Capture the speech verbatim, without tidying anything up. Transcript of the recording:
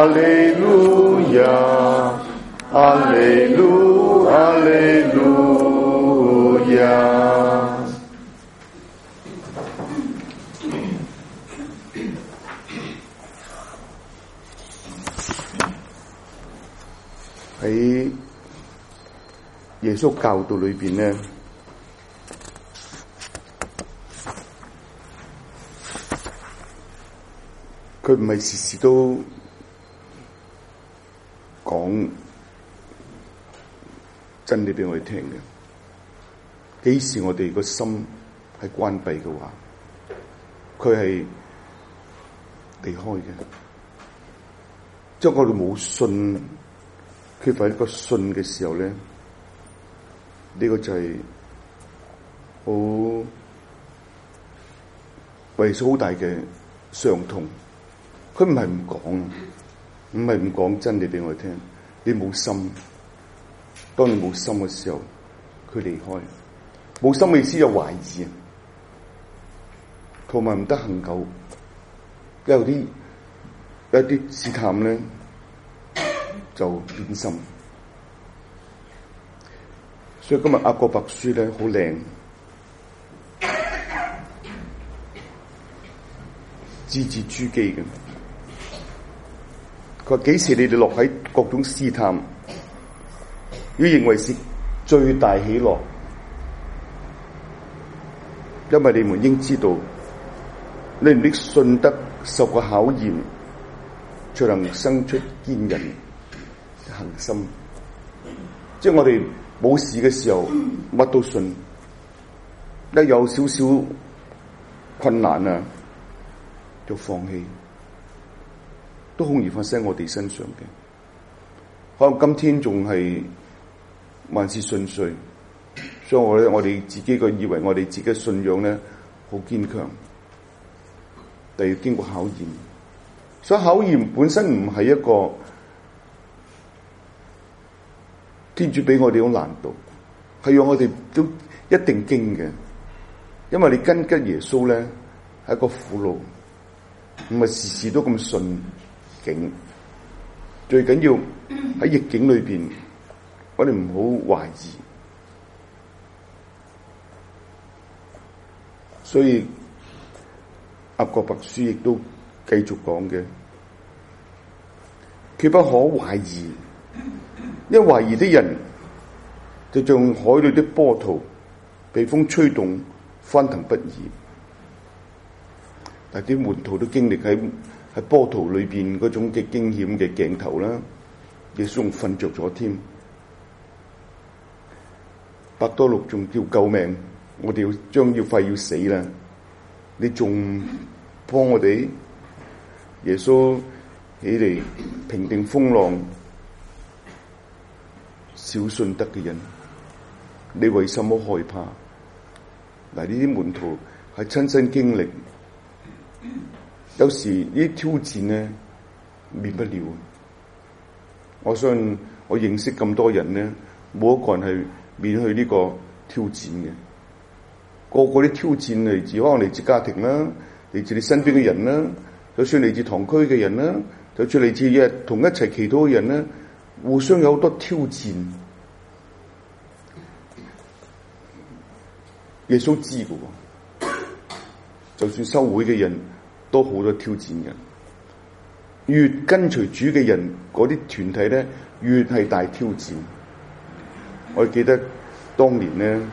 哈利路亞，哈利路，哈利路亞。喺耶穌教導裏邊咧，佢唔係時時都講真理俾我哋聽嘅。幾時我哋個心係關閉嘅話，佢係離開嘅。即係我哋冇信，缺乏一個信嘅時候咧，呢、這個就係好為數好大嘅傷痛。佢唔係唔講，唔係唔講真理俾我哋聽。你冇心，當你冇心嘅時候，佢離開。冇心嘅意思就懷疑，同埋唔得恆久。有啲有啲試探咧，就變心。所以今日雅各伯書咧好靚，字字珠璣嘅。佢話幾時你哋落喺各種試探，要認為是最大喜樂，因為你們應知道，你們的信德受過考驗，才能生出堅忍嘅恒心。即係我哋冇事嘅時候，乜都信；一有少少困難啊，就放棄，都好易發生喺我哋身上嘅。可能今天仲係萬事順遂，所以我咧，我哋自己個以為我哋自己嘅信仰咧好堅強，但要經過考驗。所以考驗本身唔係一個天主俾我哋種難度，係讓我哋都一定經嘅。因為你跟跟耶穌咧係一個苦路，唔係時時都咁順境。最緊要喺逆境裏邊，我哋唔好懷疑。所以雅各伯書亦都繼續講嘅，決不可懷疑，因為懷疑的人就像海裏的波濤，被風吹動，翻騰不已。但啲門徒都經歷喺喺波濤裏邊嗰種嘅驚險嘅鏡頭啦，耶穌仲瞓着咗添。伯多祿仲叫救命，我哋要將要快要死啦，你仲幫我哋？耶穌起嚟平定風浪，小信德嘅人，你為什麼害怕？嗱，呢啲門徒係親身經歷，有時呢啲挑戰咧免不了。我相信我認識咁多人咧，冇一個人係免去呢個挑戰嘅。個個啲挑戰嚟自可能嚟自家庭啦，嚟自你身邊嘅人啦，就算嚟自堂區嘅人啦，就算嚟自日同一齊祈禱嘅人咧，互相有好多挑戰。耶穌知嘅喎，就算修會嘅人都好多挑戰嘅。越跟隨主嘅人，嗰啲團體咧越係大挑戰。我記得當年咧。